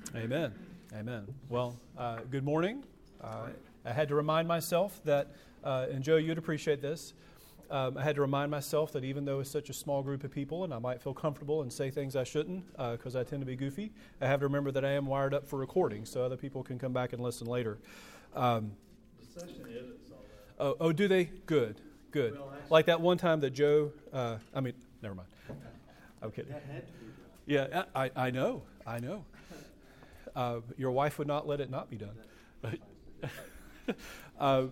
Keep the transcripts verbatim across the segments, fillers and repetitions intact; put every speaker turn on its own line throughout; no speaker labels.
Amen. Amen. Well, uh, good morning. Uh, I had to remind myself that, uh, and Joe, you'd appreciate this, um, I had to remind myself that even though it's such a small group of people and I might feel comfortable and say things I shouldn't because uh, I tend to be goofy, I have to remember that I am wired up for recording so other people can come back and listen later. Um,
the session edits all that.
Oh, oh, do they? Good, good. Well, actually, like that one time that Joe, uh, I mean, never mind. I'm kidding.
That had to be done.
Yeah, I, I know, I know. Uh, your wife would not let it not be done. uh,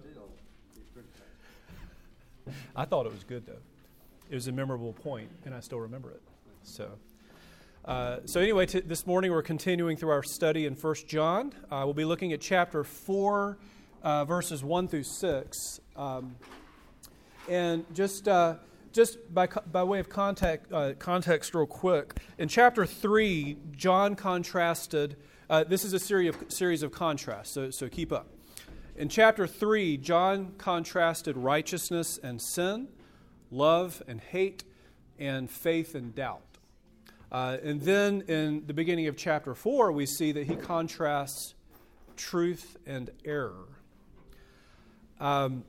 I thought it was good, though. It was a memorable point, and I still remember it. So, uh, so anyway, t- this morning we're continuing through our study in First John. Uh, we'll be looking at chapter four, uh, verses one through six. Um, and just uh, just by by way of context, uh, context real quick, in chapter three, John contrasted. Uh, this is a series of, series of contrasts, so, so keep up. In chapter three, John contrasted righteousness and sin, love and hate, and faith and doubt. Uh, and then in the beginning of chapter four, we see that he contrasts truth and error. Um,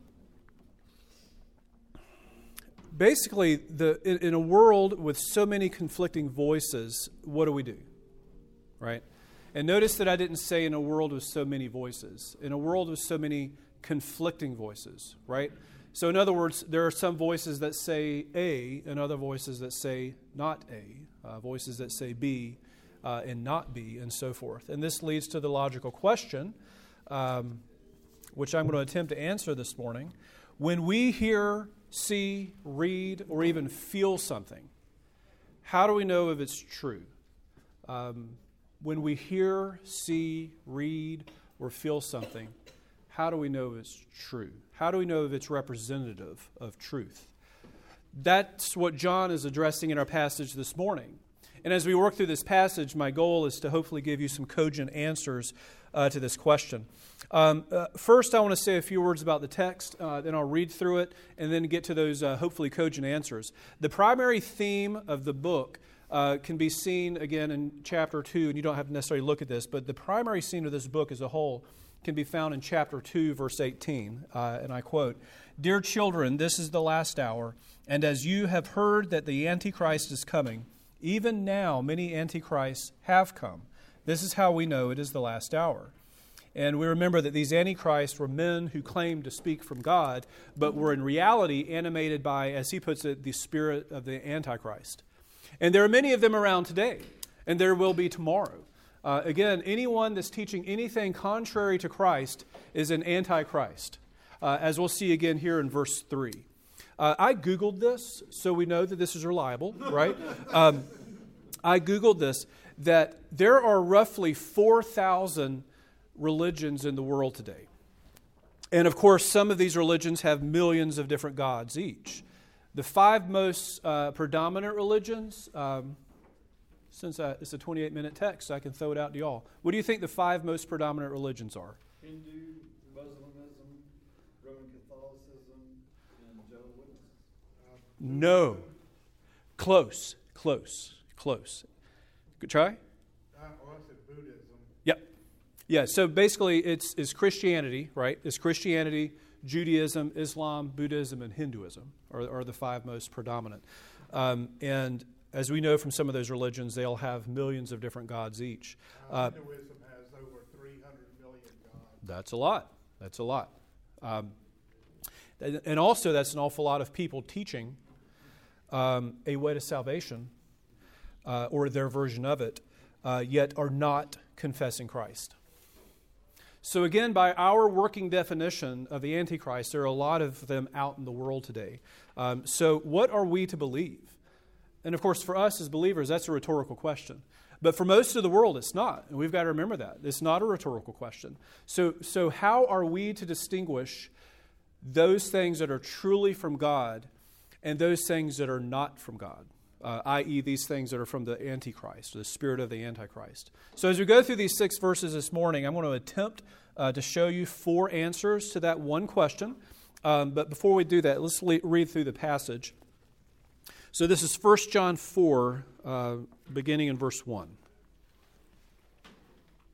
basically, the in, in a world with so many conflicting voices, what do we do? Right? And notice that I didn't say in a world with so many voices. In a world with so many conflicting voices, right? So in other words, there are some voices that say A and other voices that say not A, uh, voices that say B uh, and not B, and so forth. And this leads to the logical question, um, which I'm going to attempt to answer this morning. When we hear, see, read, or even feel something, how do we know if it's true? Um When we hear, see, read, or feel something, how do we know it's true? How do we know if it's representative of truth? That's what John is addressing in our passage this morning. And as we work through this passage, my goal is to hopefully give you some cogent answers uh, to this question. Um, uh, first, I want to say a few words about the text, uh, then I'll read through it, and then get to those uh, hopefully cogent answers. The primary theme of the book Uh, can be seen again in chapter two, and you don't have to necessarily look at this, but the primary scene of this book as a whole can be found in chapter two, verse eighteen, uh, and I quote, "Dear children, this is the last hour, and as you have heard that the Antichrist is coming, even now many Antichrists have come. This is how we know it is the last hour." And we remember that these Antichrists were men who claimed to speak from God, but were in reality animated by, as he puts it, the spirit of the Antichrist. And there are many of them around today, and there will be tomorrow. Uh, again, anyone that's teaching anything contrary to Christ is an antichrist, uh, as we'll see again here in verse three. Uh, I Googled this, so we know that this is reliable, right? Um, I Googled this, that there are roughly four thousand religions in the world today. And of course, some of these religions have millions of different gods each. The five most uh, predominant religions, um, since I, it's a twenty-eight minute text, so I can throw it out to y'all. What do you think the five most predominant religions are?
Hindu, Muslimism, Roman Catholicism, and Jehovah's Witnesses. Uh,
no. Close, close, close. Good try?
Uh, oh, I said Buddhism.
Yep. Yeah, so basically it's, it's Christianity, right? It's Christianity, Judaism, Islam, Buddhism, and Hinduism are, are the five most predominant. Um, and as we know from some of those religions, they'll have millions of different gods each.
Uh, Hinduism has over three hundred million gods.
That's a lot. That's a lot. Um, and also that's an awful lot of people teaching um, a way to salvation, uh, or their version of it, uh, yet are not confessing Christ. So again, by our working definition of the Antichrist, there are a lot of them out in the world today. Um, so what are we to believe? And of course, for us as believers, that's a rhetorical question. But for most of the world, it's not. And we've got to remember that. It's not a rhetorical question. So, so how are we to distinguish those things that are truly from God and those things that are not from God? Uh, that is these things that are from the Antichrist, the spirit of the Antichrist. So as we go through these six verses this morning, I'm going to attempt uh, to show you four answers to that one question. Um, but before we do that, let's le- read through the passage. So this is First John four, uh, beginning in verse one.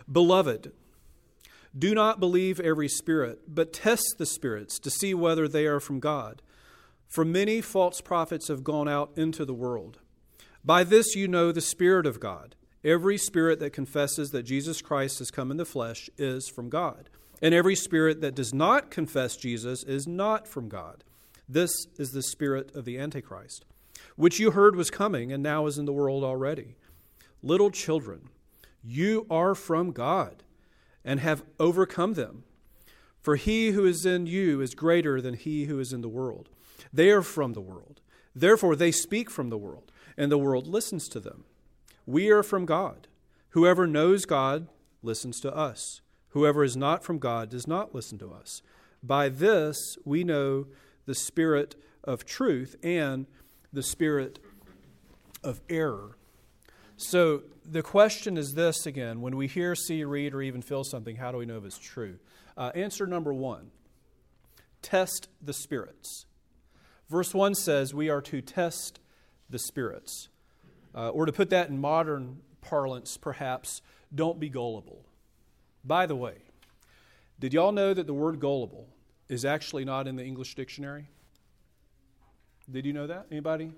Beloved, do not believe every spirit, but test the spirits to see whether they are from God. For many false prophets have gone out into the world. By this you know the Spirit of God. Every spirit that confesses that Jesus Christ has come in the flesh is from God. And every spirit that does not confess Jesus is not from God. This is the spirit of the Antichrist, which you heard was coming and now is in the world already. Little children, you are from God and have overcome them. For he who is in you is greater than he who is in the world. They are from the world. Therefore they speak from the world, and the world listens to them. We are from God. Whoever knows God listens to us. Whoever is not from God does not listen to us. By this we know the spirit of truth and the spirit of error. So the question is this again, when we hear, see, read, or even feel something, how do we know if it's true? Uh, answer number one, test the spirits. Verse one says we are to test the spirits. Uh, or to put that in modern parlance, perhaps, don't be gullible. By the way, did y'all know that the word gullible is actually not in the English dictionary? Did you know that? Anybody?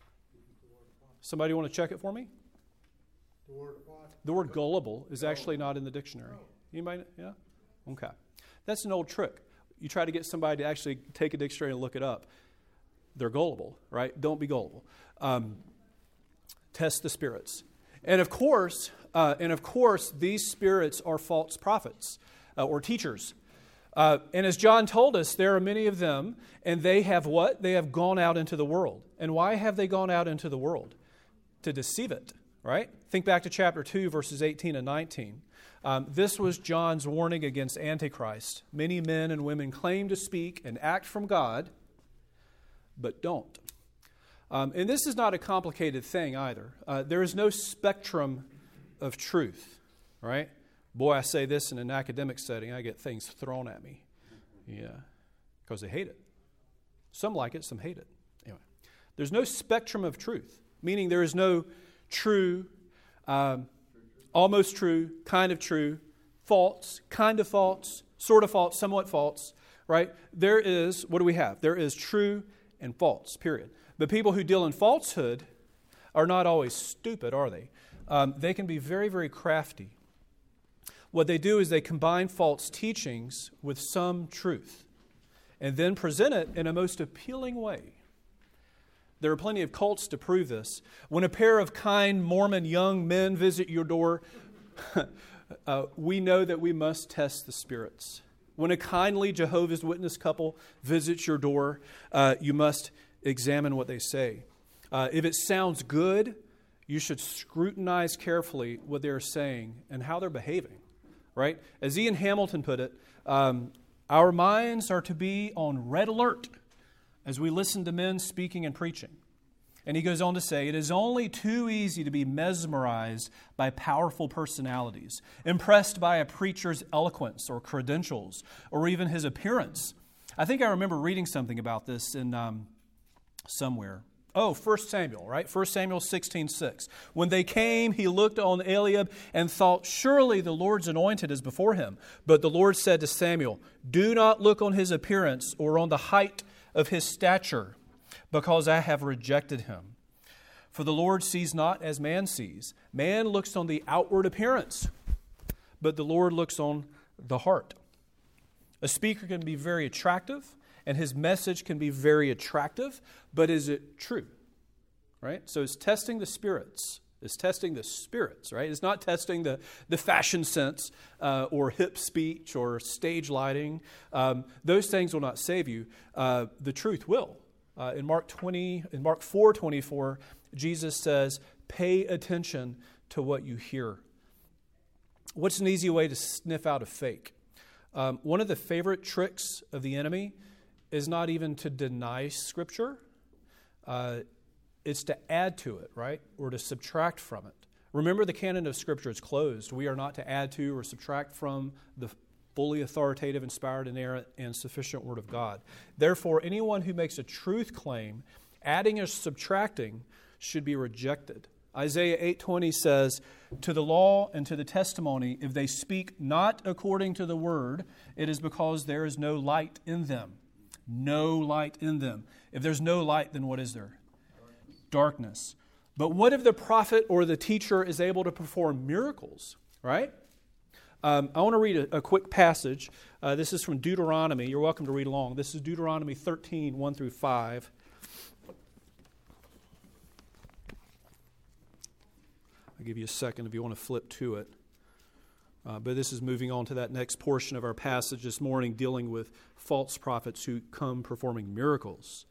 Somebody want to check it for me?
The word what?
The word gullible is actually not in the dictionary. Anybody? Yeah? Okay. That's an old trick. You try to get somebody to actually take a dictionary and look it up. They're gullible, right? Don't be gullible. Um, test the spirits. And of course, uh, and of course, these spirits are false prophets uh, or teachers. Uh, and as John told us, there are many of them, and they have what? They have gone out into the world. And why have they gone out into the world? To deceive it, right? Think back to chapter two, verses eighteen and nineteen. Um, this was John's warning against Antichrist. Many men and women claim to speak and act from God, but don't. Um, and this is not a complicated thing either. Uh, there is no spectrum of truth, right? Boy, I say this in an academic setting, I get things thrown at me. Yeah, because they hate it. Some like it, some hate it. Anyway, there's no spectrum of truth, meaning there is no true, um, almost true, kind of true, false, kind of false, sort of false, somewhat false, right? There is, what do we have? There is true and false, period. But people who deal in falsehood are not always stupid, are they? Um, they can be very, very crafty. What they do is they combine false teachings with some truth and then present it in a most appealing way. There are plenty of cults to prove this. When a pair of kind Mormon young men visit your door, uh, we know that we must test the spirits. When a kindly Jehovah's Witness couple visits your door, uh, you must examine what they say. Uh, if it sounds good, you should scrutinize carefully what they're saying and how they're behaving. Right? As Ian Hamilton put it, um, our minds are to be on red alert as we listen to men speaking and preaching. And he goes on to say, it is only too easy to be mesmerized by powerful personalities, impressed by a preacher's eloquence or credentials, or even his appearance. I think I remember reading something about this in um, somewhere. Oh, First Samuel, right? First Samuel sixteen six. When they came, he looked on Eliab and thought, surely the Lord's anointed is before him. But the Lord said to Samuel, do not look on his appearance or on the height of his stature, because I have rejected him. For the Lord sees not as man sees. Man looks on the outward appearance, but the Lord looks on the heart. A speaker can be very attractive, and his message can be very attractive, but is it true? Right? So it's testing the spirits. It's testing the spirits, right? It's not testing the, the fashion sense uh, or hip speech or stage lighting. Um, those things will not save you. Uh, the truth will. Uh, in Mark twenty, in Mark four twenty-four, Jesus says, pay attention to what you hear. What's an easy way to sniff out a fake? Um, one of the favorite tricks of the enemy is not even to deny Scripture. Uh, it's to add to it, right? Or to subtract from it. Remember, the canon of Scripture is closed. We are not to add to or subtract from the fully authoritative, inspired, inerrant, and sufficient Word of God. Therefore, anyone who makes a truth claim, adding or subtracting, should be rejected. Isaiah eight twenty says, "To the law and to the testimony, if they speak not according to the word, it is because there is no light in them." No light in them. If there's no light, then what is there? Darkness. Darkness. But what if the prophet or the teacher is able to perform miracles, right? Um, I want to read a, a quick passage. Uh, this is from Deuteronomy. You're welcome to read along. This is Deuteronomy thirteen, one through five. I'll give you a second if you want to flip to it. Uh, but this is moving on to that next portion of our passage this morning, dealing with false prophets who come performing miracles.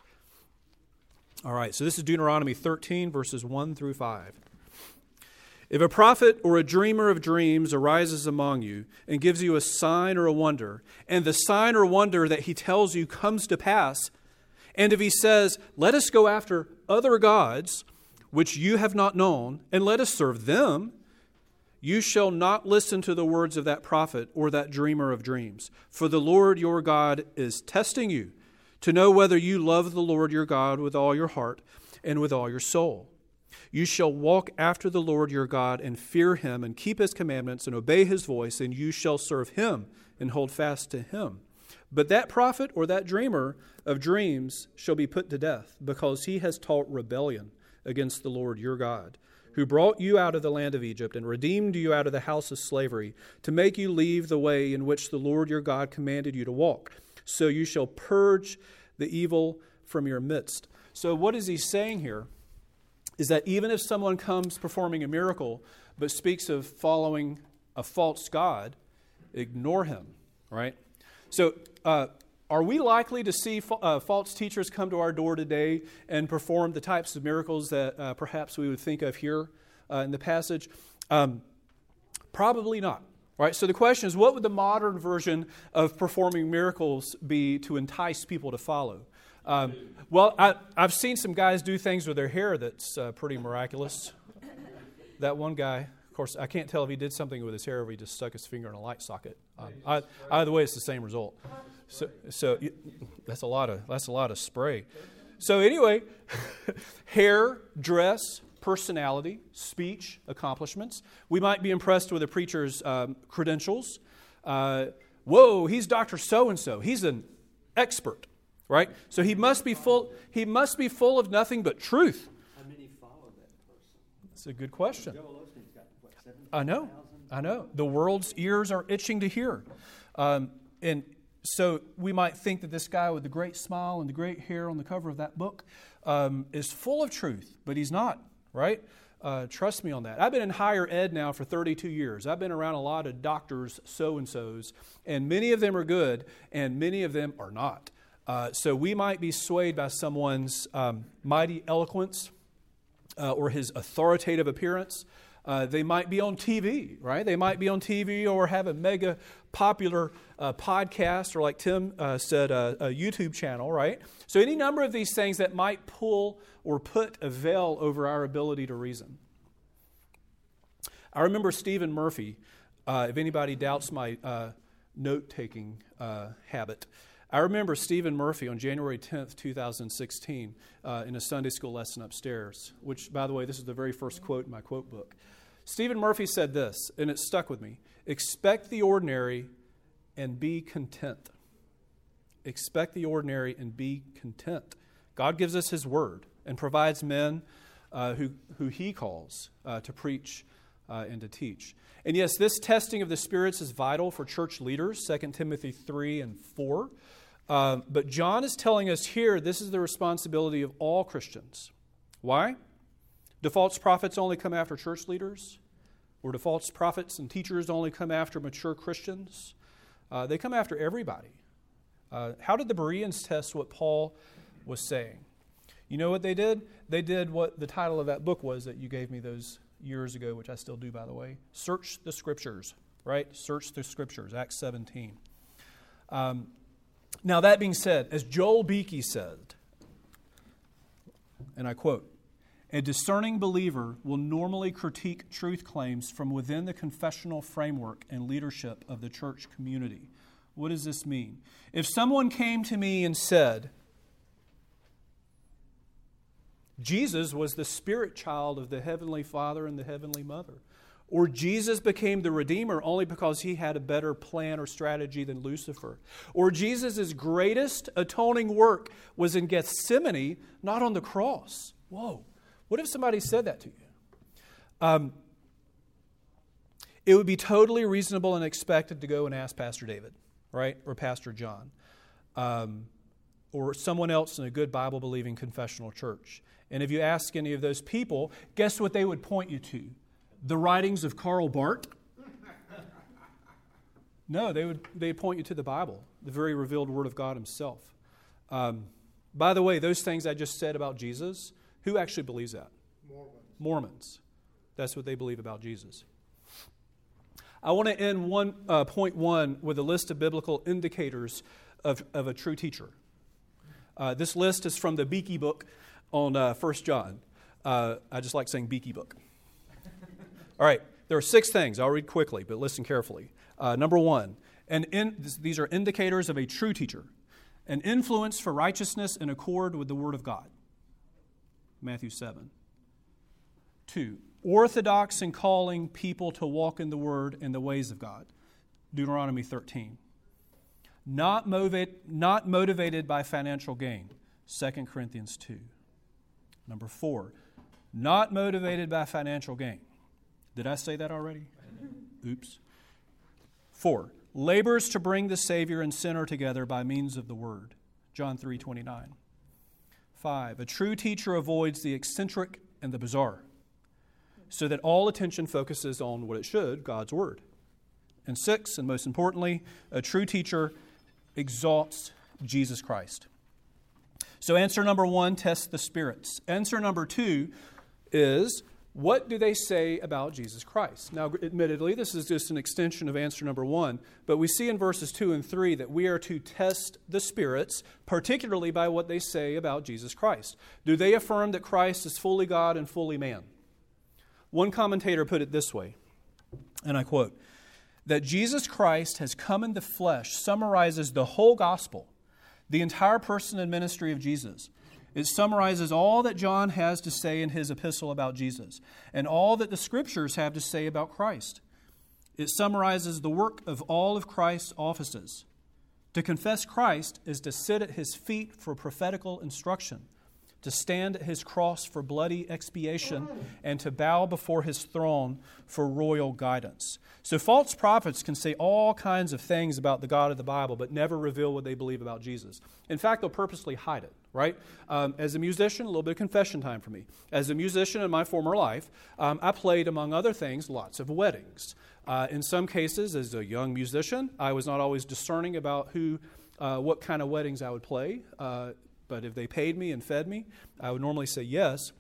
All right, so this is Deuteronomy thirteen, verses one through five. "If a prophet or a dreamer of dreams arises among you and gives you a sign or a wonder, and the sign or wonder that he tells you comes to pass, and if he says, 'Let us go after other gods, which you have not known, and let us serve them,' you shall not listen to the words of that prophet or that dreamer of dreams. For the Lord your God is testing you to know whether you love the Lord your God with all your heart and with all your soul. You shall walk after the Lord your God and fear him and keep his commandments and obey his voice, and you shall serve him and hold fast to him. But that prophet or that dreamer of dreams shall be put to death, because he has taught rebellion against the Lord your God, who brought you out of the land of Egypt and redeemed you out of the house of slavery, to make you leave the way in which the Lord your God commanded you to walk. So you shall purge the evil from your midst." So what is he saying here is that even if someone comes performing a miracle but speaks of following a false god, ignore him, right? So uh, are we likely to see fa- uh, false teachers come to our door today and perform the types of miracles that uh, perhaps we would think of here uh, in the passage? Um, probably not, right? So the question is, what would the modern version of performing miracles be to entice people to follow? Um, well, I, I've seen some guys do things with their hair that's uh, pretty miraculous. That one guy, of course, I can't tell if he did something with his hair or if he just stuck his finger in a light socket. Um, I, either way, it's the same result. So, so you, that's a lot of that's a lot of spray. So anyway, hair, dress, personality, speech, accomplishments. We might be impressed with a preacher's um, credentials. Uh, whoa, he's Doctor So-and-so. He's an expert, right? So he must be full. He must be full of nothing but truth.
How many follow that person?
That's a good question.
Joel Osteen's got, what, seventy
I know. I know. The world's ears are itching to hear. Um, and so we might think that this guy with the great smile and the great hair on the cover of that book um, is full of truth, but he's not, right? Uh, trust me on that. I've been in higher ed now for thirty-two years. I've been around a lot of doctors, so-and-sos, and many of them are good, and many of them are not. Uh, so we might be swayed by someone's um, mighty eloquence uh, or his authoritative appearance. Uh, they might be on T V, right? They might be on T V or have a mega popular uh, podcast, or like Tim uh, said, uh, a YouTube channel, right? So any number of these things that might pull or put a veil over our ability to reason. I remember Stephen Murphy, uh, if anybody doubts my uh, note-taking uh, habit, I remember Stephen Murphy on January tenth, twenty sixteen, uh, in a Sunday school lesson upstairs, which, by the way, this is the very first quote in my quote book. Stephen Murphy said this, and it stuck with me: "Expect the ordinary and be content." Expect the ordinary and be content. God gives us His Word and provides men uh, who, who He calls uh, to preach uh, and to teach. And yes, this testing of the spirits is vital for church leaders, Second Timothy three and four. Um, but John is telling us here this is the responsibility of all Christians. Why? Do false prophets only come after church leaders? Or do false prophets and teachers only come after mature Christians? Uh, they come after everybody. Uh, how did the Bereans test what Paul was saying? You know what they did? They did what the title of that book was that you gave me those years ago, which I still do, by the way. Search the Scriptures, right? Search the Scriptures, Acts seventeen. Um, now, that being said, as Joel Beeke said, and I quote, "A discerning believer will normally critique truth claims from within the confessional framework and leadership of the church community." What does this mean? If someone came to me and said, Jesus was the spirit child of the Heavenly Father and the Heavenly Mother. Or Jesus became the Redeemer only because he had a better plan or strategy than Lucifer. Or Jesus' greatest atoning work was in Gethsemane, not on the cross. Whoa. What if somebody said that to you? Um, it would be totally reasonable and expected to go and ask Pastor David, right? Or Pastor John. Um, or someone else in a good Bible-believing confessional church. And if you ask any of those people, guess what they would point you to? The writings of Karl Barth? No, they would they point you to the Bible, the very revealed Word of God Himself. Um, by the way, those things I just said about Jesus, who actually believes that?
Mormons.
Mormons. That's what they believe about Jesus. I want to end one uh, point one with a list of biblical indicators of, of a true teacher. Uh, this list is from the Beeke book on uh, First John. Uh, I just like saying Beeke book. All right, there are six things. I'll read quickly, but listen carefully. Uh, number one, and in, these are indicators of a true teacher. An influence for righteousness in accord with the Word of God. Matthew seven. Two, orthodox in calling people to walk in the Word and the ways of God. Deuteronomy thirteen. Not, motivate, not motivated by financial gain. Second Corinthians two. Number four, not motivated by financial gain. Did I say that already? Oops. Four, labors to bring the Savior and sinner together by means of the Word. John three twenty-nine. Five, a true teacher avoids the eccentric and the bizarre, so that all attention focuses on what it should, God's Word. And six, and most importantly, a true teacher exalts Jesus Christ. So answer number one, test the spirits. Answer number two is, what do they say about Jesus Christ? Now, admittedly, this is just an extension of answer number one, but we see in verses two and three that we are to test the spirits, particularly by what they say about Jesus Christ. Do they affirm that Christ is fully God and fully man? One commentator put it this way, and I quote, that Jesus Christ has come in the flesh summarizes the whole gospel, the entire person and ministry of Jesus. It summarizes all that John has to say in his epistle about Jesus and all that the Scriptures have to say about Christ. It summarizes the work of all of Christ's offices. To confess Christ is to sit at His feet for prophetical instruction, to stand at His cross for bloody expiation, and to bow before His throne for royal guidance. So false prophets can say all kinds of things about the God of the Bible, but never reveal what they believe about Jesus. In fact, they'll purposely hide it, right? Um, as a musician, a little bit of confession time for me. As a musician in my former life, um, I played, among other things, lots of weddings. Uh, in some cases, as a young musician, I was not always discerning about who, uh, what kind of weddings I would play. Uh, but if they paid me and fed me, I would normally say yes.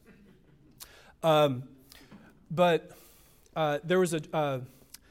Um, but uh, there was a... Uh,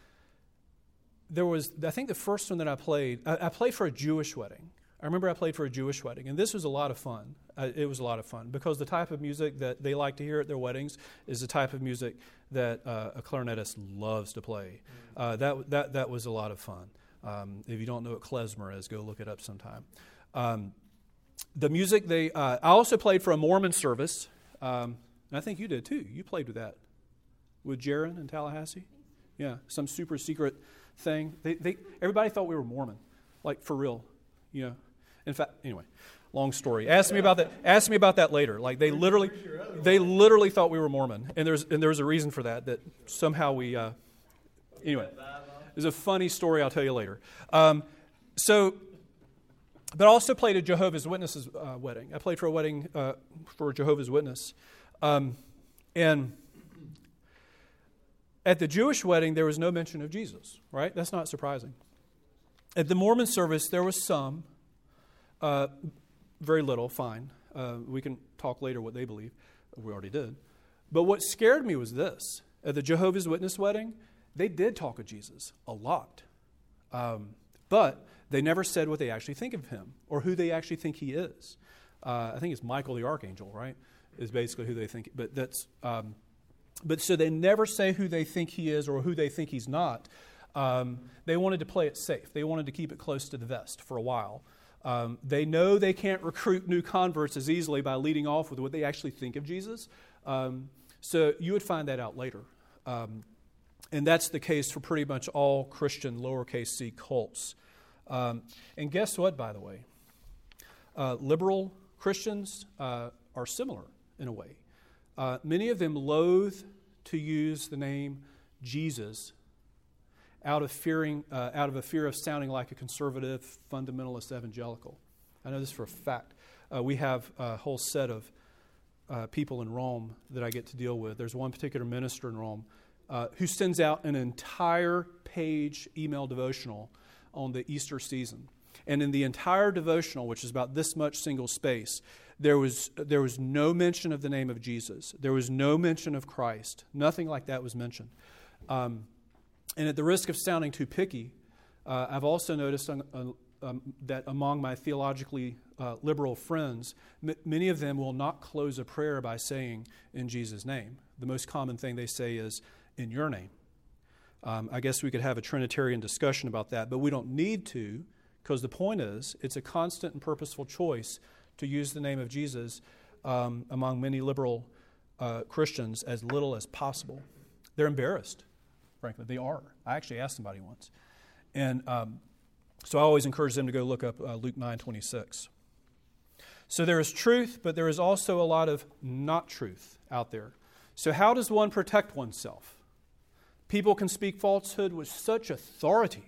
There was, I think the first one that I played, I, I played for a Jewish wedding. I remember I played for a Jewish wedding, and this was a lot of fun. Uh, it was a lot of fun because the type of music that they like to hear at their weddings is the type of music that uh, a clarinetist loves to play. Uh, that that that was a lot of fun. Um, if you don't know what klezmer is, go look it up sometime. Um, the music they, uh, I also played for a Mormon service, um, and I think you did too. You played with that, with Jaron in Tallahassee. Yeah, some super secret thing. They, they, everybody thought we were Mormon, like for real, you know. In fact, anyway, long story. Ask me about that. Ask me about that later. Like they literally, they literally thought we were Mormon, and there's and there's a reason for that. That somehow we, uh, anyway, there's a funny story I'll tell you later. Um, so, but I also played a Jehovah's Witnesses uh, wedding. I played for a wedding uh, for a Jehovah's Witness, um, and. At the Jewish wedding, there was no mention of Jesus, right? That's not surprising. At the Mormon service, there was some, uh, very little, fine. Uh, we can talk later what they believe. We already did. But what scared me was this. At the Jehovah's Witness wedding, they did talk of Jesus a lot. Um, but they never said what they actually think of Him or who they actually think He is. Uh, I think it's Michael the Archangel, right, is basically who they think. But that's... Um, But so they never say who they think He is or who they think He's not. Um, they wanted to play it safe. They wanted to keep it close to the vest for a while. Um, they know they can't recruit new converts as easily by leading off with what they actually think of Jesus. Um, so you would find that out later. Um, and that's the case for pretty much all Christian lowercase c cults. Um, and guess what, by the way? Uh, liberal Christians uh, are similar in a way. Uh, many of them loathe to use the name Jesus out of fearing, uh, out of a fear of sounding like a conservative, fundamentalist evangelical. I know this for a fact. Uh, we have a whole set of uh, people in Rome that I get to deal with. There's one particular minister in Rome uh, who sends out an entire page email devotional on the Easter season. And in the entire devotional, which is about this much single space, there was there was no mention of the name of Jesus. There was no mention of Christ. Nothing like that was mentioned. Um, and at the risk of sounding too picky, uh, I've also noticed uh, um, that among my theologically uh, liberal friends, m- many of them will not close a prayer by saying, "In Jesus' name." The most common thing they say is, "In your name." Um, I guess we could have a Trinitarian discussion about that, but we don't need to, because the point is, it's a constant and purposeful choice to use the name of Jesus um, among many liberal uh, Christians as little as possible. They're embarrassed, frankly. They are. I actually asked somebody once. And um, so I always encourage them to go look up uh, Luke nine twenty-six. So there is truth, but there is also a lot of not truth out there. So how does one protect oneself? People can speak falsehood with such authority,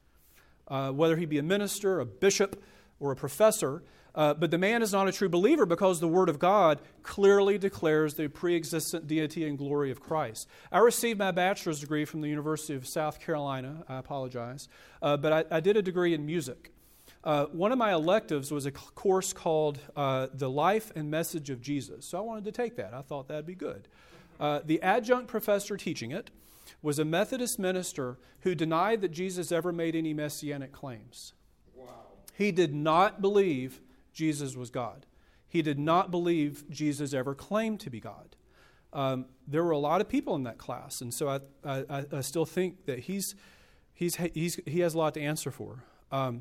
uh, whether he be a minister, a bishop, or a professor, uh, but the man is not a true believer because the Word of God clearly declares the pre-existent deity and glory of Christ. I received my bachelor's degree from the University of South Carolina. I apologize. Uh, but I, I did a degree in music. Uh, one of my electives was a course called uh, The Life and Message of Jesus. So I wanted to take that. I thought that'd be good. Uh, the adjunct professor teaching it was a Methodist minister who denied that Jesus ever made any messianic claims. Wow. He did not believe Jesus was God. He did not believe Jesus ever claimed to be God. Um, there were a lot of people in that class, and so I, I, I still think that he's, he's, he's, he has a lot to answer for. Um,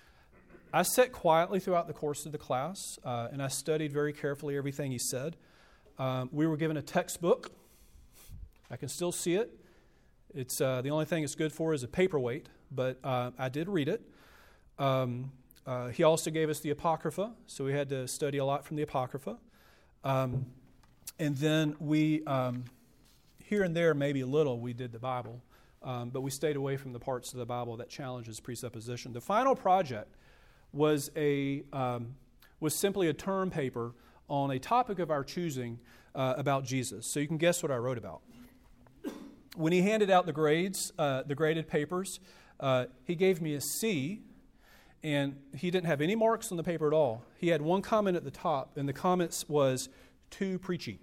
I sat quietly throughout the course of the class, uh, and I studied very carefully everything he said. Um, we were given a textbook. I can still see it. It's uh, the only thing it's good for is a paperweight, but uh, I did read it. Um, uh, he also gave us the Apocrypha, so we had to study a lot from the Apocrypha. Um, and then we, um, here and there, maybe a little, we did the Bible, um, but we stayed away from the parts of the Bible that challenges presupposition. The final project was a um, was simply a term paper on a topic of our choosing uh, about Jesus. So you can guess what I wrote about. When he handed out the grades, uh, the graded papers, uh, he gave me a C, and he didn't have any marks on the paper at all. He had one comment at the top, and the comment was, too preachy.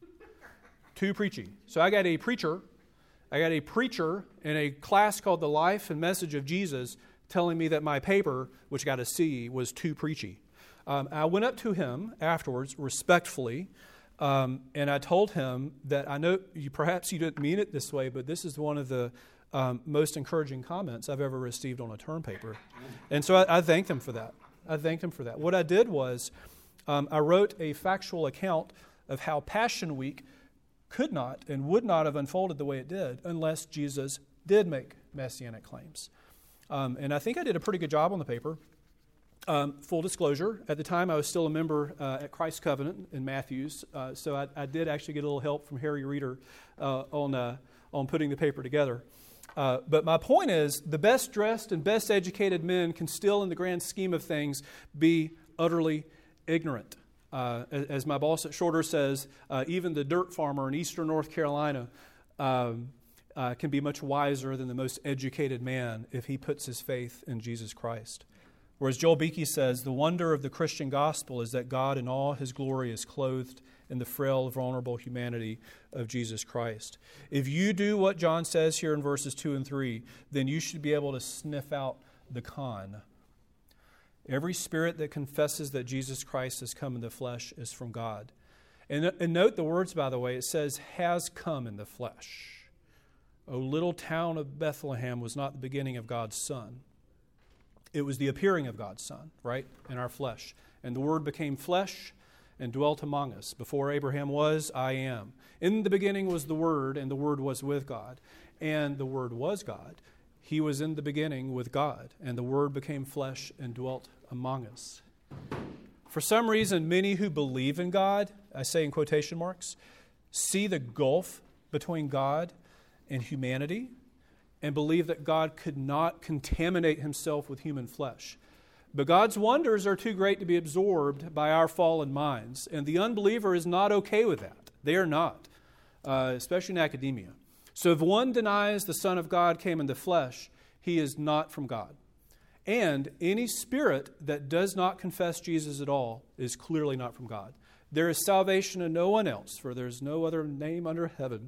Too preachy. So I got a preacher, I got a preacher in a class called The Life and Message of Jesus telling me that my paper, which got a C, was too preachy. Um, I went up to him afterwards, respectfully, Um, and I told him that I know you, perhaps you didn't mean it this way, but this is one of the um, most encouraging comments I've ever received on a term paper. And so I, I thanked him for that. I thanked him for that. What I did was um, I wrote a factual account of how Passion Week could not and would not have unfolded the way it did unless Jesus did make messianic claims. Um, and I think I did a pretty good job on the paper. Um, full disclosure, at the time I was still a member uh, at Christ Covenant in Matthews, uh, so I, I did actually get a little help from Harry Reeder uh, on uh, on putting the paper together. Uh, but my point is, the best dressed and best educated men can still, in the grand scheme of things, be utterly ignorant. Uh, as, as my boss at Shorter says, uh, even the dirt farmer in eastern North Carolina um, uh, can be much wiser than the most educated man if he puts his faith in Jesus Christ. Whereas Joel Beakey says, the wonder of the Christian gospel is that God in all his glory is clothed in the frail, vulnerable humanity of Jesus Christ. If you do what John says here in verses two and three, then you should be able to sniff out the con. Every spirit that confesses that Jesus Christ has come in the flesh is from God. And, and note the words, by the way. It says, has come in the flesh. O little town of Bethlehem was not the beginning of God's Son. It was the appearing of God's Son, right, in our flesh. And the Word became flesh and dwelt among us. Before Abraham was, I am. In the beginning was the Word, and the Word was with God. And the Word was God. He was in the beginning with God, and the Word became flesh and dwelt among us. For some reason, many who believe in God, I say in quotation marks, see the gulf between God and humanity and believe that God could not contaminate himself with human flesh. But God's wonders are too great to be absorbed by our fallen minds, and the unbeliever is not okay with that. They are not, uh, especially in academia. So if one denies the Son of God came in the flesh, he is not from God. And any spirit that does not confess Jesus at all is clearly not from God. There is salvation in no one else, for there is no other name under heaven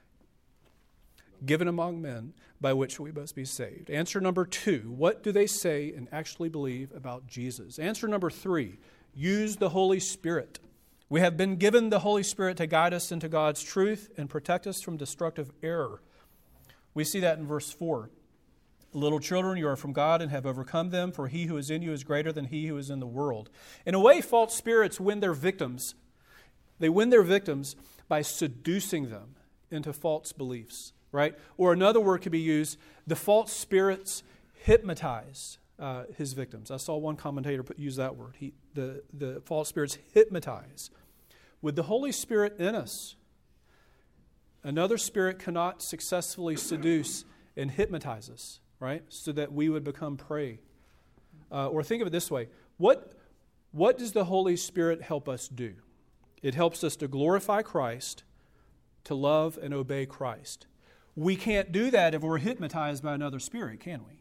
given among men by which we must be saved. Answer number two, what do they say and actually believe about Jesus? Answer number three, use the Holy Spirit. We have been given the Holy Spirit to guide us into God's truth and protect us from destructive error. We see that in verse four. Little children, you are from God and have overcome them, for he who is in you is greater than he who is in the world. In a way, false spirits win their victims. They win their victims by seducing them into false beliefs, right? Or another word could be used, the false spirits hypnotize uh, his victims. I saw one commentator put, use that word. He, the, the false spirits hypnotize. With the Holy Spirit in us, another spirit cannot successfully seduce and hypnotize us, right? So that we would become prey. Uh, or think of it this way. What, what does the Holy Spirit help us do? It helps us to glorify Christ, to love and obey Christ. We can't do that if we're hypnotized by another spirit, can we?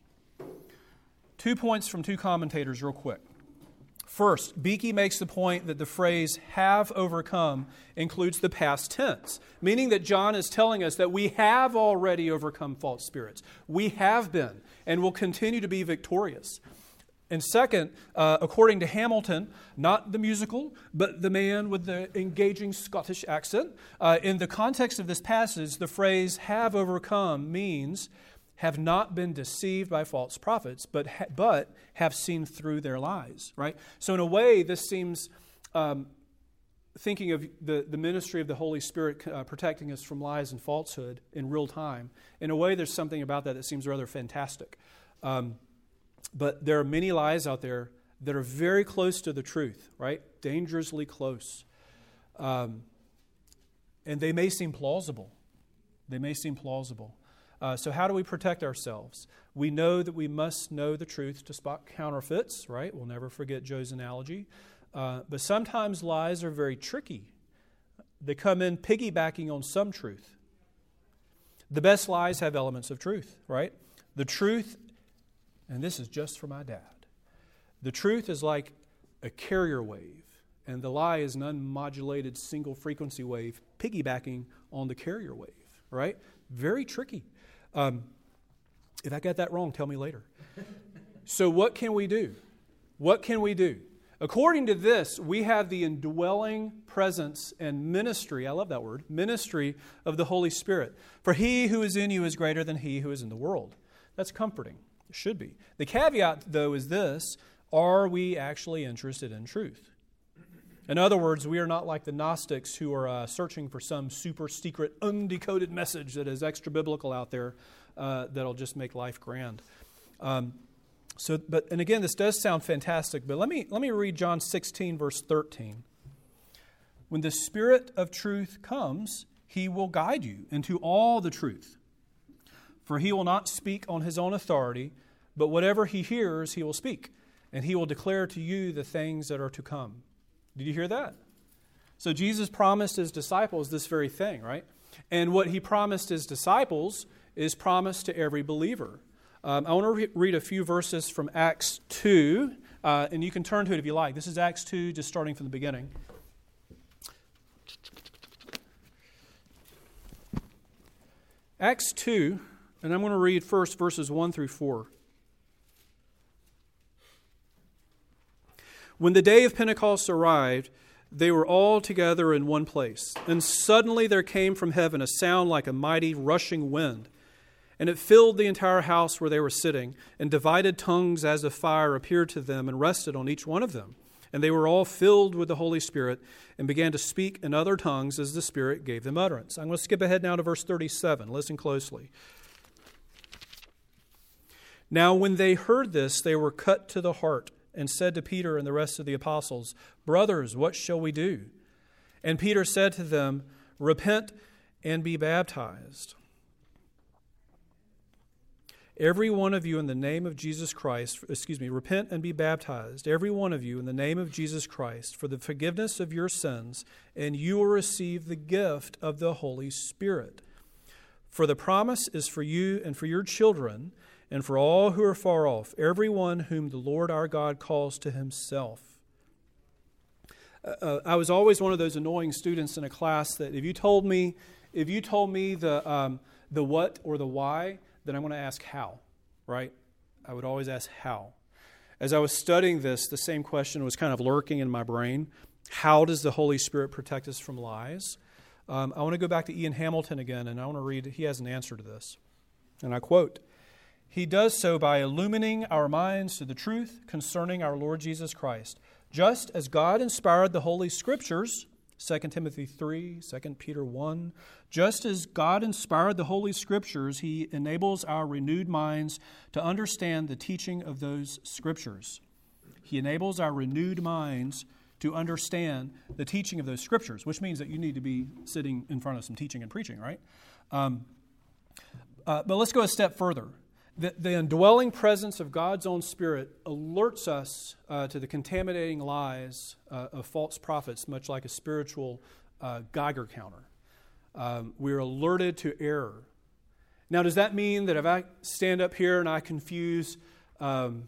Two points from two commentators real quick. First, Beeke makes the point that the phrase have overcome includes the past tense, meaning that John is telling us that we have already overcome false spirits. We have been and will continue to be victorious. And second, uh, according to Hamilton, not the musical, but the man with the engaging Scottish accent, uh, in the context of this passage, the phrase have overcome means have not been deceived by false prophets, but ha- but have seen through their lies, right? So in a way, this seems, um, thinking of the, the ministry of the Holy Spirit uh, protecting us from lies and falsehood in real time, in a way there's something about that that seems rather fantastic. Um, but there are many lies out there that are very close to the truth, right? Dangerously close. Um, and they may seem plausible. They may seem plausible. Uh, so how do we protect ourselves? We know that we must know the truth to spot counterfeits, right? We'll never forget Joe's analogy. Uh, but sometimes lies are very tricky. They come in piggybacking on some truth. The best lies have elements of truth, right? The truth, and this is just for my dad, the truth is like a carrier wave, and the lie is an unmodulated single frequency wave piggybacking on the carrier wave, right? Very tricky. Um, if I got that wrong, tell me later. So what can we do? What can we do? According to this, we have the indwelling presence and ministry, I love that word, ministry of the Holy Spirit. For he who is in you is greater than he who is in the world. That's comforting. It should be. The caveat, though, is this: are we actually interested in truth? In other words, we are not like the Gnostics who are uh, searching for some super secret, undecoded message that is extra biblical out there uh, that'll just make life grand. Um, so, but and again, this does sound fantastic. But let me let me read John sixteen, verse thirteen. When the Spirit of truth comes, He will guide you into all the truth. For He will not speak on His own authority, but whatever He hears, He will speak, and He will declare to you the things that are to come. Did you hear that? So Jesus promised His disciples this very thing, right? And what He promised His disciples is promised to every believer. Um, I want to re- read a few verses from Acts two, uh, and you can turn to it if you like. This is Acts two, just starting from the beginning. Acts two, and I'm going to read first verses one through four. When the day of Pentecost arrived, they were all together in one place. And suddenly there came from heaven a sound like a mighty rushing wind, And it filled the entire house where they were sitting, and divided tongues as of fire appeared to them and rested on each one of them. And they were all filled with the Holy Spirit and began to speak in other tongues as the Spirit gave them utterance. I'm going to skip ahead now to verse thirty-seven. Listen closely. Now when they heard this, they were cut to the heart and said to Peter and the rest of the apostles, "Brothers, what shall we do?" And Peter said to them, "Repent and be baptized, every one of you in the name of Jesus Christ," excuse me, "repent and be baptized, every one of you in the name of Jesus Christ, for the forgiveness of your sins, and you will receive the gift of the Holy Spirit. For the promise is for you and for your children, and for all who are far off, everyone whom the Lord our God calls to himself." Uh, I was always one of those annoying students in a class that if you told me, if you told me the um, the what or the why, then I'm going to ask how, right? I would always ask how. As I was studying this, the same question was kind of lurking in my brain. How does the Holy Spirit protect us from lies? Um, I want to go back to Ian Hamilton again, and I want to read, he has an answer to this. And I quote, "He does so by illumining our minds to the truth concerning our Lord Jesus Christ. Just as God inspired the Holy Scriptures," Second Timothy three, Second Peter one, "just as God inspired the Holy Scriptures, He enables our renewed minds to understand the teaching of those Scriptures." He enables our renewed minds to understand the teaching of those Scriptures, which means that you need to be sitting in front of some teaching and preaching, right? Um, uh, but let's go a step further. The, the indwelling presence of God's own Spirit alerts us uh, to the contaminating lies uh, of false prophets, much like a spiritual uh, Geiger counter. Um, we're alerted to error. Now, does that mean that if I stand up here and I confuse um,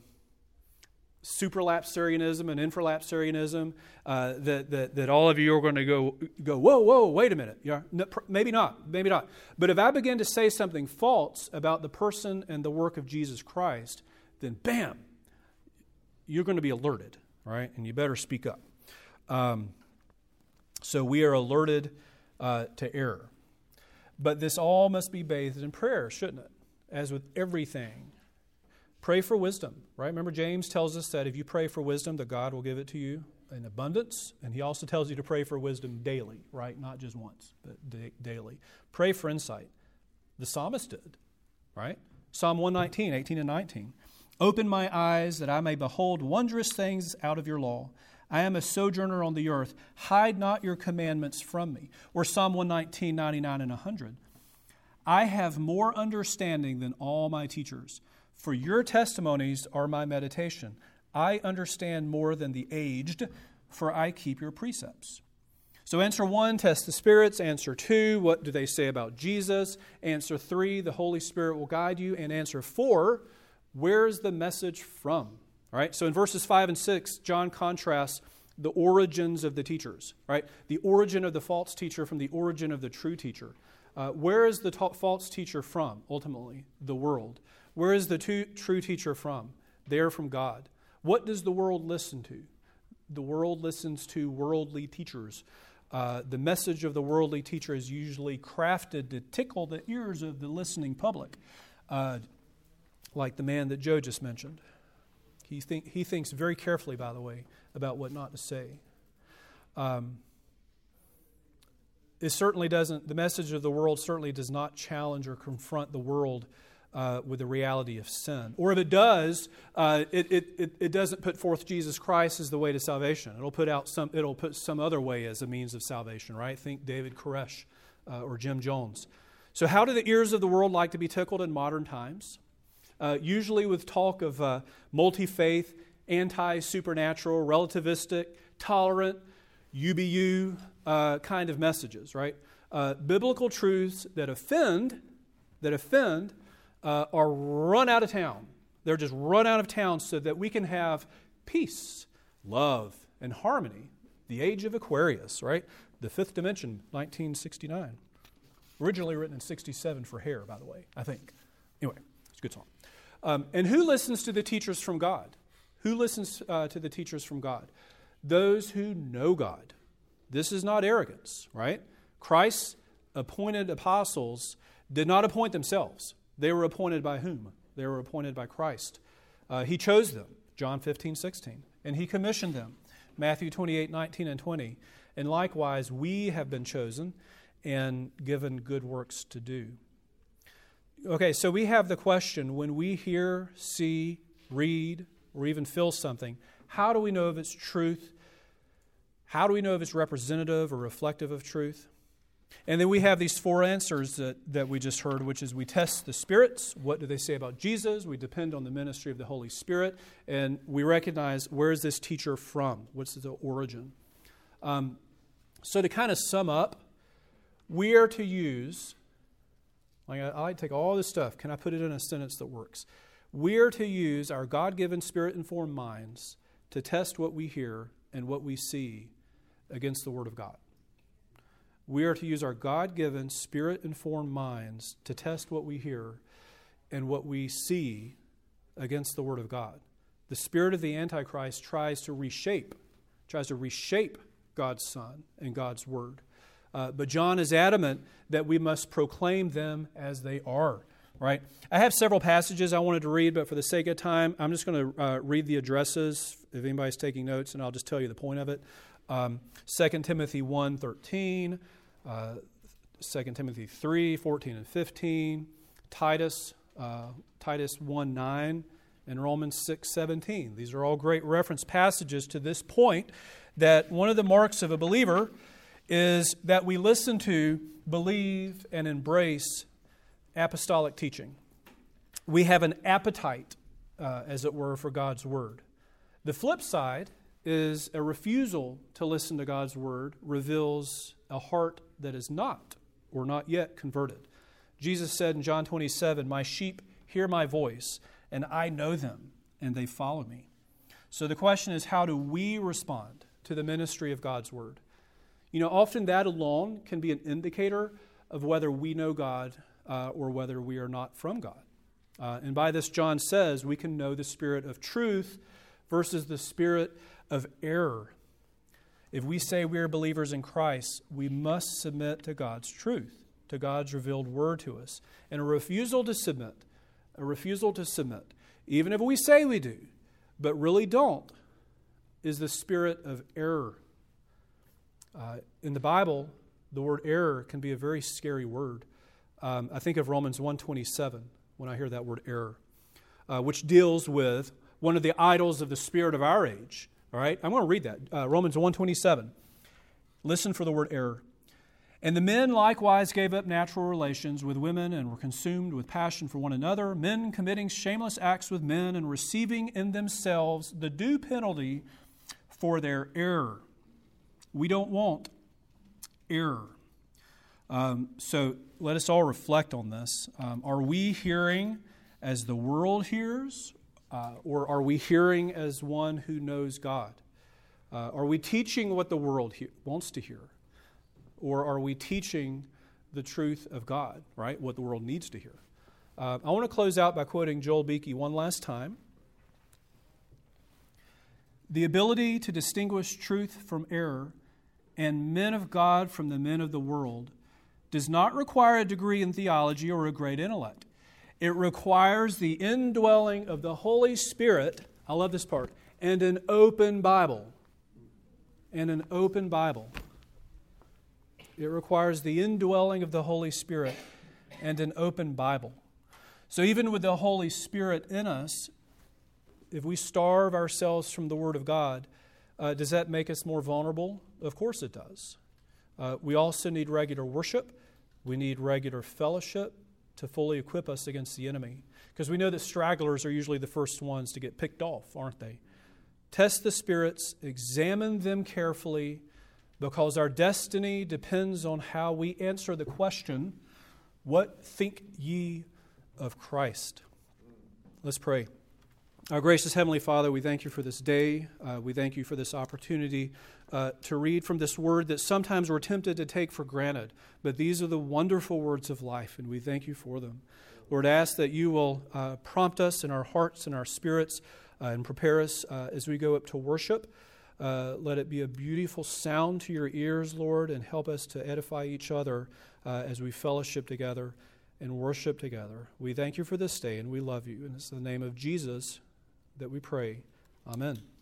supralapsarianism and infralapsarianism, uh, that, that that all of you are going to go, go whoa, whoa, wait a minute. Yeah, no, maybe not, maybe not. But if I begin to say something false about the person and the work of Jesus Christ, then bam, you're going to be alerted, right? And you better speak up. Um, so we are alerted uh, to error. But this all must be bathed in prayer, shouldn't it? As with everything. Pray for wisdom, right? Remember, James tells us that if you pray for wisdom, that God will give it to you in abundance. And he also tells you to pray for wisdom daily, right? Not just once, but da- daily. Pray for insight. The psalmist did, right? Psalm one nineteen, eighteen and nineteen. "Open my eyes that I may behold wondrous things out of your law. I am a sojourner on the earth. Hide not your commandments from me." Or Psalm one nineteen, ninety-nine and one hundred. "I have more understanding than all my teachers. For your testimonies are my meditation. I understand more than the aged, for I keep your precepts." So answer one, test the spirits. Answer two, what do they say about Jesus? Answer three, the Holy Spirit will guide you. And answer four, where is the message from? All right, so in verses five and six, John contrasts the origins of the teachers, right? The origin of the false teacher from the origin of the true teacher. Uh, where is the ta- false teacher from, ultimately? The world. Where is the two, true teacher from? They're from God. What does the world listen to? The world listens to worldly teachers. Uh, the message of the worldly teacher is usually crafted to tickle the ears of the listening public, uh, like the man that Joe just mentioned. He, think, he thinks very carefully, by the way, about what not to say. Um, it certainly doesn't, the message of the world certainly does not challenge or confront the world Uh, with the reality of sin. Or if it does, uh, it, it, it, it doesn't put forth Jesus Christ as the way to salvation. It'll put out some, it'll put some other way as a means of salvation, right? Think David Koresh uh, or Jim Jones. So how do the ears of the world like to be tickled in modern times? Uh, usually with talk of uh, multi-faith, anti-supernatural, relativistic, tolerant, U B U uh, kind of messages, right? Uh, biblical truths that offend, that offend, Uh, are run out of town. They're just run out of town so that we can have peace, love, and harmony. The age of Aquarius, right? The Fifth Dimension, nineteen sixty-nine. Originally written in sixty-seven for Hair, by the way, I think. Anyway, it's a good song. Um, and who listens to the teachers from God? Who listens uh, to the teachers from God? Those who know God. This is not arrogance, right? Christ's appointed apostles did not appoint themselves. They were appointed by whom? They were appointed by Christ. Uh, he chose them, John fifteen, sixteen. And He commissioned them, Matthew twenty-eight, nineteen and twenty. And likewise, we have been chosen and given good works to do. Okay, so we have the question, when we hear, see, read, or even feel something, how do we know if it's truth? How do we know if it's representative or reflective of truth? And then we have these four answers that, that we just heard, which is we test the spirits. What do they say about Jesus? We depend on the ministry of the Holy Spirit. And we recognize, where is this teacher from? What's the origin? Um, so to kind of sum up, we are to use, like I, I like to take all this stuff, can I put it in a sentence that works? We are to use our God-given Spirit-informed minds to test what we hear and what we see against the Word of God. We are to use our God-given, Spirit-informed minds to test what we hear and what we see against the Word of God. The spirit of the Antichrist tries to reshape, tries to reshape God's Son and God's Word. Uh, but John is adamant that we must proclaim them as they are. Right? I have several passages I wanted to read, but for the sake of time, I'm just going to uh, read the addresses if anybody's taking notes, and I'll just tell you the point of it. Um, Second Timothy one thirteen, uh, Second Timothy three fourteen and fifteen, Titus uh, Titus one nine, and Romans six seventeen. These are all great reference passages to this point, that one of the marks of a believer is that we listen to, believe, and embrace apostolic teaching. We have an appetite, uh, as it were, for God's Word. The flip side is a refusal to listen to God's Word reveals a heart that is not or not yet converted. Jesus said in John twenty-seven, "My sheep hear my voice, and I know them, and they follow me." So the question is, how do we respond to the ministry of God's Word? You know, often that alone can be an indicator of whether we know God Uh, or whether we are not from God. Uh, and by this, John says, we can know the spirit of truth versus the spirit of error. If we say we are believers in Christ, we must submit to God's truth, to God's revealed word to us. And a refusal to submit, a refusal to submit, even if we say we do, but really don't, is the spirit of error. Uh, in the Bible, the word error can be a very scary word. Um, I think of Romans one twenty-seven when I hear that word error, uh, which deals with one of the idols of the spirit of our age. All right, I'm going to read that. Uh, Romans one twenty-seven. Listen for the word error. "And the men likewise gave up natural relations with women and were consumed with passion for one another, men committing shameless acts with men and receiving in themselves the due penalty for their error." We don't want error. Um, so let us all reflect on this. Um, are we hearing as the world hears, uh, or are we hearing as one who knows God? Uh, are we teaching what the world he- wants to hear, or are we teaching the truth of God, right? What the world needs to hear. Uh, I want to close out by quoting Joel Beakey one last time. "The ability to distinguish truth from error and men of God from the men of the world does not require a degree in theology or a great intellect. It requires the indwelling of the Holy Spirit," I love this part, "and an open Bible." And an open Bible. It requires the indwelling of the Holy Spirit and an open Bible. So even with the Holy Spirit in us, if we starve ourselves from the Word of God, uh, does that make us more vulnerable? Of course it does. Uh, we also need regular worship. We need regular fellowship to fully equip us against the enemy. Because we know that stragglers are usually the first ones to get picked off, aren't they? Test the spirits, examine them carefully, because our destiny depends on how we answer the question, "What think ye of Christ?" Let's pray. Our gracious Heavenly Father, we thank you for this day. Uh, we thank you for this opportunity uh, to read from this word that sometimes we're tempted to take for granted. But these are the wonderful words of life, and we thank you for them. Lord, I ask that you will uh, prompt us in our hearts and our spirits uh, and prepare us uh, as we go up to worship. Uh, let it be a beautiful sound to your ears, Lord, and help us to edify each other uh, as we fellowship together. and worship together. We thank you for this day, and we love you. And it's in the name of Jesus that we pray. Amen.